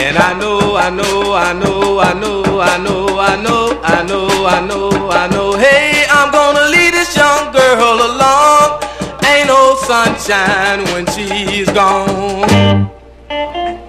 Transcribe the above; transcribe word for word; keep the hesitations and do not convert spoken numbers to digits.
And I know, I know, I know, I know, I know, I know, I know, I know, I know. Hey, I'm gonna leave this young girl alone. Ain't no sunshine when she's gone.